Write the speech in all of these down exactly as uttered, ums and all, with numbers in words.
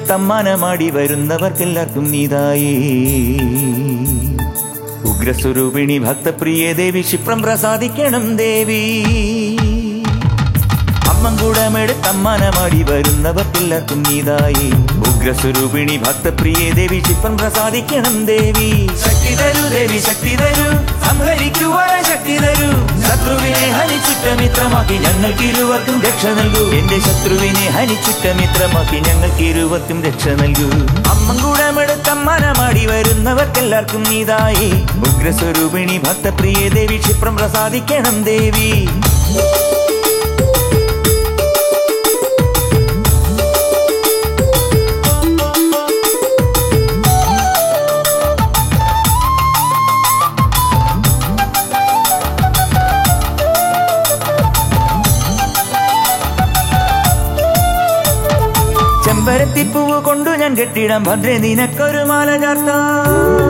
അനുഗ്രഹമെടുത്തമ്മാനമാടി വരുന്നവർക്കെല്ലാവർക്കും നീതായേ. ഉഗ്രസ്വരൂപിണി ഭക്തപ്രിയ ദേവി ക്ഷിപ്രം പ്രസാദിക്കണം ദേവി. അമ്മങ്കൂടമെടുത്തമ്മാനമാടി വരുന്നവർക്കെല്ലാവർക്കും നീതായേ. ഉഗ്രസ്വരൂപിണി ഭക്തപ്രിയ ദേവി ക്ഷിപ്രം പ്രസാദിക്കണം ദേവി. ശക്തി തരൂ ദേവി ശക്തി തരൂ, സംഹരിക്കുവാൻ ശക്തി തരൂ. ശത്രുവിനെ ഹനിച്ചുറ്റ മിത്രമാക്കി ഞങ്ങൾക്ക് ഇരുവർക്കും രക്ഷ നൽകൂ. എന്റെ ശത്രുവിനെ ഹനിച്ചുറ്റ മിത്രമാക്കി ഞങ്ങൾക്ക് ഇരുവർക്കും രക്ഷ നൽകൂ. അമ്മങ്കൂടമെടുത്തമ്മാനമാടി വരുന്നവർക്കെല്ലാവർക്കും നീതായേ. ഉഗ്രസ്വരൂപിണി ഭക്തപ്രിയ ദേവി ക്ഷിപ്രം പ്രസാദിക്കണം ദേവി. ചെമ്പരത്തിപ്പൂവ് കൊണ്ടു ഞാൻ കെട്ടിടാം ഭദ്രേ നിനക്കൊരു മാല ചാർത്താം.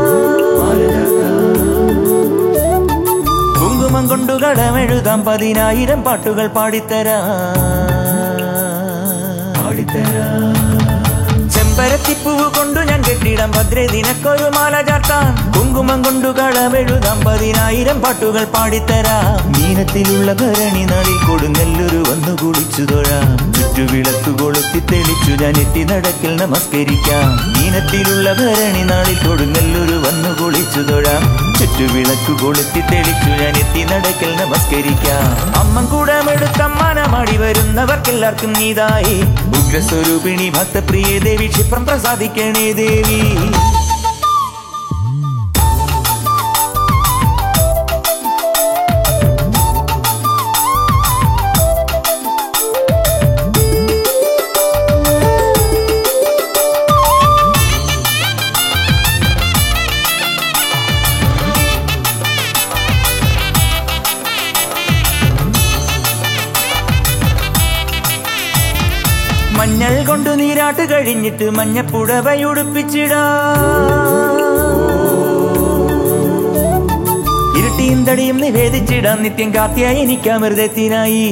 കുങ്കുമം കൊണ്ടു കടമെഴുതാം പതിനായിരം പാട്ടുകൾ പാടിത്തരാം പാടിത്തരാം. ചെമ്പരത്തിപ്പൂവ് കൊണ്ടു ഞാൻ കെട്ടിടാം ഭദ്രേ നിനക്കൊരു മാല ചാർത്താം. കുങ്കുമം കൊണ്ടു കടമെഴുതാം പതിനായിരം പാട്ടുകൾ പാടിത്തരാം. മീനത്തിലുള്ള ഭരണി നാളിൽ കൊടുങ്ങല്ലൊരു വന്നു കുളിച്ചു തൊഴാം. ചുറ്റുവിളക്കു കൊളുത്തി തെളിച്ചു ഞാൻ എത്തി നടക്കിൽ നമസ്കരിക്കാം. മീനത്തിലുള്ള ഭരണി നാളിൽ കൊടുങ്ങല്ലൊരു വന്നു കുളിച്ചു തൊഴാം. ചുറ്റുവിളക്കു കൊളുത്തി തെളിച്ചു ഞാൻ എത്തി നടക്കിൽ നമസ്കരിക്കാം. അമ്മങ്കൂടമെടുത്തമ്മാനമാടി വരുന്നവർക്കെല്ലാവർക്കും നീതായേ. ഉഗ്രസ്വരൂപിണി ഭക്തപ്രിയ ദേവി ക്ഷിപ്രം പ്രസാദിക്കണേ ദേവി. മഞ്ഞൾ കൊണ്ടു നീരാട്ട് കഴിഞ്ഞിട്ട് മഞ്ഞപ്പുടവയുടുപ്പിച്ചിടാം. ഇരുട്ടിയും തടിയും നിവേദിച്ചിടാം നിത്യം കാർത്യായനിക്കാമൃതത്തിനായി.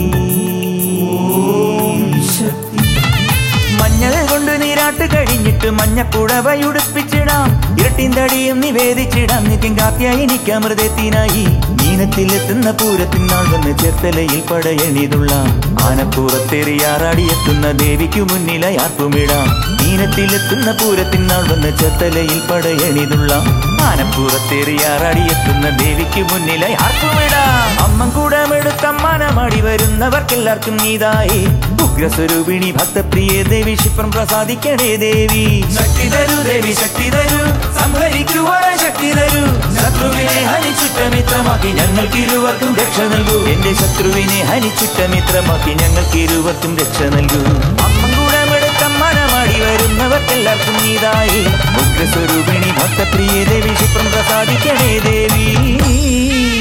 മഞ്ഞൾ കൊണ്ട് നീരാട്ട് കഴിഞ്ഞിട്ട് മഞ്ഞപ്പുടവയുടുപ്പിച്ചിടാം. ഇരട്ടിയും തടിയും നിവേദിച്ചിടാം നിത്യം കാർത്യായനിക്കാമൃതത്തിനായി. മീനത്തിലെത്തുന്ന പൂരത്തിനാൾ വന്ന് ചേർത്തലയിൽ പടയണിതുള്ളാം. ആനപ്പൂറത്തേറിയാറാടിയെത്തുന്ന ദേവിക്കു മുന്നിലായി ആർപ്പുമിടാം. മീനത്തിലെത്തുന്ന പൂരത്തിനാൾ വന്ന് ചേർത്തലയിൽ പടയണിതുള്ളാം. ആനപ്പൂറത്തേറിയാറാടിയെത്തുന്ന ദേവിക്കു മുന്നിലായി ആർപ്പുമിടാം. അമ്മങ്കൂടമെടുത്തമ്മാനമാടി വരുന്നവർക്കെല്ലാവർക്കും നീതായേ. ഉഗ്രസ്വരൂപിണി ഭക്തപ്രിയ ദേവി ക്ഷിപ്രം പ്രസാദിക്കണേ ദേവി. ശക്തി തരൂ ദേവി ശക്തി തരൂ, സംഹരിക്കുവാൻ ശക്തി തരൂ. ശത്രുവിനെ ഹനിച്ചുറ്റ മിത്രമാക്കി ഞങ്ങൾക്ക് ഇരുവർക്കും രക്ഷ നൽകൂ. എന്റെ ശത്രുവിനെ ഹനിച്ചുറ്റ മിത്രമാക്കി ഞങ്ങൾക്ക് ഇരുവർക്കും രക്ഷ നൽകൂ. അമ്മങ്കൂടമെടുത്തമ്മാനമാടി വരുന്നവർക്കെല്ലാവർക്കും നീതായേ. ഉഗ്രസ്വരൂപിണി ഭക്തപ്രിയ ദേവി ക്ഷിപ്രം പ്രസാദിക്കണേ ദേവി.